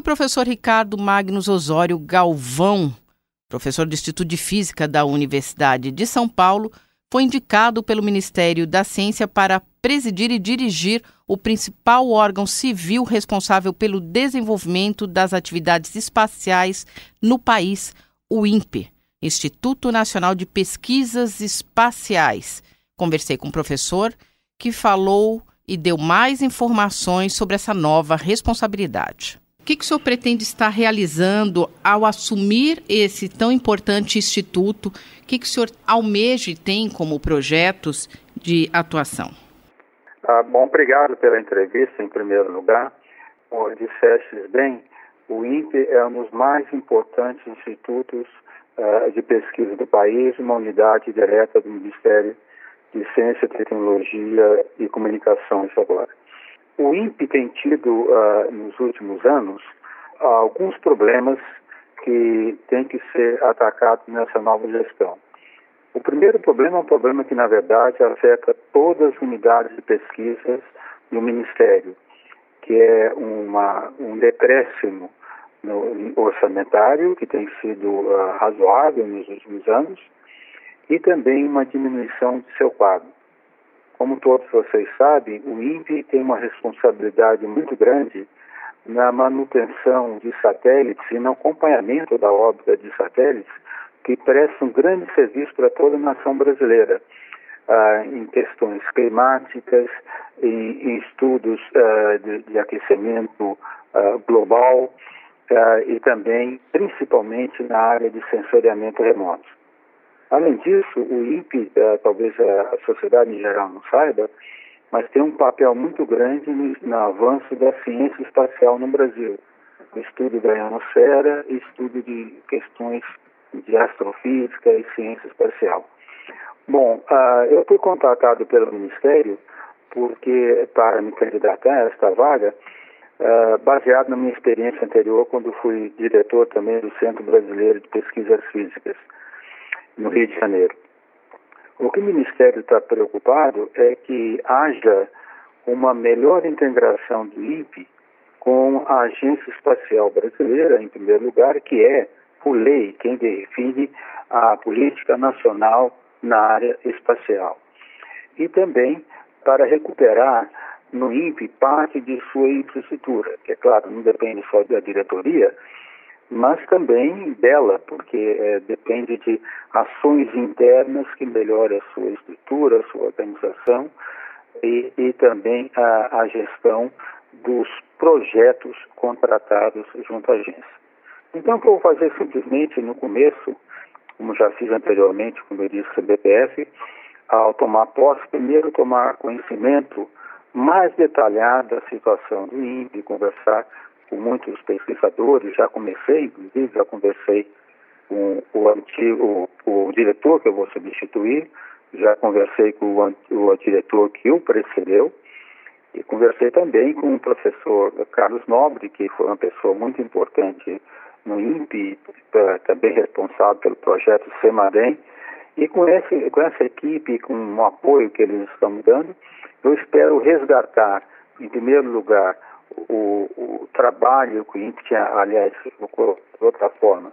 professor Ricardo Magnus Osório Galvão, professor do Instituto de Física da Universidade de São Paulo, foi indicado pelo Ministério da Ciência para presidir e dirigir o principal órgão civil responsável pelo desenvolvimento das atividades espaciais no país, o INPE, Instituto Nacional de Pesquisas Espaciais. Conversei com o professor, que falou e deu mais informações sobre essa nova responsabilidade. O que o senhor pretende estar realizando ao assumir esse tão importante instituto? O que o senhor almeja e tem como projetos de atuação? Bom, obrigado pela entrevista, em primeiro lugar. Como disseste bem, o INPE é um dos mais importantes institutos de pesquisa do país, uma unidade direta do Ministério de Ciência, Tecnologia e Comunicações agora. O INPE tem tido, nos últimos anos, alguns problemas que têm que ser atacados nessa nova gestão. O primeiro problema é um problema que, na verdade, afeta todas as unidades de pesquisas do Ministério, que é um decréscimo no orçamentário, que tem sido razoável nos últimos anos, e também uma diminuição de seu quadro. Como todos vocês sabem, o INPE tem uma responsabilidade muito grande na manutenção de satélites e no acompanhamento da órbita de satélites que prestam um grande serviço para toda a nação brasileira, em questões climáticas, em estudos de aquecimento global e também, principalmente, na área de sensoriamento remoto. Além disso, o INPE, talvez a sociedade em geral não saiba, mas tem um papel muito grande no avanço da ciência espacial no Brasil. No estudo da ionosfera e estudo de questões de astrofísica e ciência espacial. Bom, eu fui contatado pelo Ministério para me candidatar a esta vaga, baseado na minha experiência anterior, quando fui diretor também do Centro Brasileiro de Pesquisas Físicas, no Rio de Janeiro. O que o Ministério está preocupado é que haja uma melhor integração do INPE com a Agência Espacial Brasileira, em primeiro lugar, que é, por lei, quem define a política nacional na área espacial. E também para recuperar no INPE parte de sua infraestrutura, que, é claro, não depende só da diretoria, mas também dela, porque depende de ações internas que melhorem a sua estrutura, a sua organização e também a gestão dos projetos contratados junto à agência. Então, o que eu vou fazer simplesmente no começo, como já fiz anteriormente, como eu disse, CBPF, ao tomar posse, primeiro tomar conhecimento mais detalhado da situação do INPE, conversar com muitos pesquisadores, já conversei com o diretor que eu vou substituir, já conversei com o diretor que o precedeu, e conversei também com o professor Carlos Nobre, que foi uma pessoa muito importante no INPE, também responsável pelo projeto CEMADEM, e com essa equipe, com o apoio que eles estão me dando, eu espero resgatar, em primeiro lugar, o trabalho que o INPE tinha, aliás, de outra forma,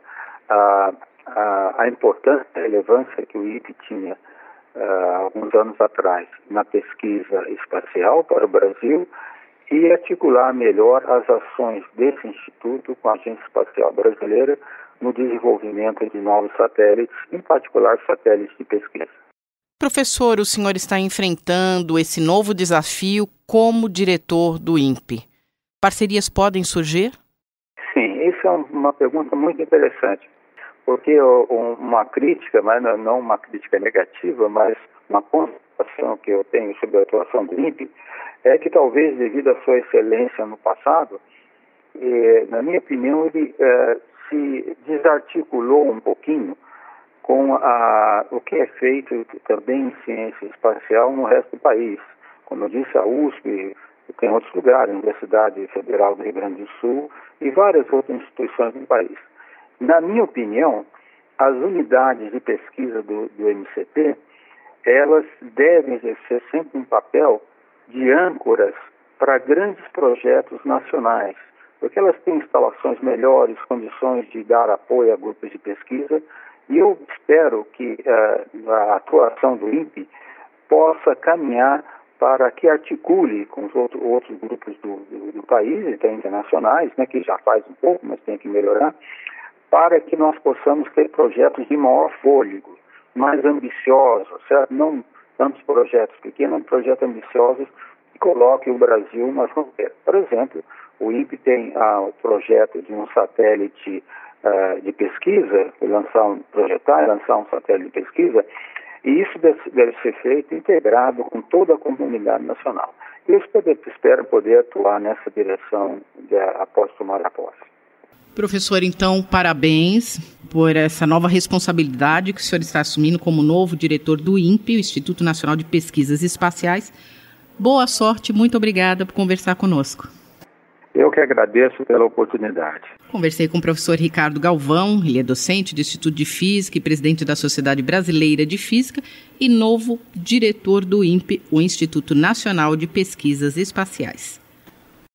a importância, a relevância que o INPE tinha alguns anos atrás na pesquisa espacial para o Brasil e articular melhor as ações desse instituto com a Agência Espacial Brasileira no desenvolvimento de novos satélites, em particular satélites de pesquisa. Professor, o senhor está enfrentando esse novo desafio como diretor do INPE. Parcerias podem surgir? Sim, isso é uma pergunta muito interessante, porque uma crítica, mas não uma crítica negativa, mas uma constatação que eu tenho sobre a atuação do INPE é que talvez devido à sua excelência no passado, na minha opinião, ele se desarticulou um pouquinho com o que é feito também em ciência espacial no resto do país. Como eu disse, a USP, tem outros lugares, a Universidade Federal do Rio Grande do Sul e várias outras instituições no país. Na minha opinião, as unidades de pesquisa do MCT, elas devem exercer sempre um papel de âncoras para grandes projetos nacionais, porque elas têm instalações melhores, condições de dar apoio a grupos de pesquisa, e eu espero que a atuação do INPE possa caminhar para que articule com os outros grupos do país, e até internacionais, né, que já faz um pouco, mas tem que melhorar, para que nós possamos ter projetos de maior fôlego, mais ambiciosos, certo? Não tantos projetos pequenos, projetos ambiciosos que coloquem o Brasil na fronteira. Por exemplo, o INPE tem o projeto de um satélite de pesquisa, lançar um satélite de pesquisa, e isso deve ser feito integrado com toda a comunidade nacional. Eu espero poder atuar nessa direção após tomar a posse. Professor, então, parabéns por essa nova responsabilidade que o senhor está assumindo como novo diretor do INPE, o Instituto Nacional de Pesquisas Espaciais. Boa sorte, muito obrigada por conversar conosco. Eu que agradeço pela oportunidade. Conversei com o professor Ricardo Galvão, ele é docente do Instituto de Física e presidente da Sociedade Brasileira de Física e novo diretor do INPE, o Instituto Nacional de Pesquisas Espaciais.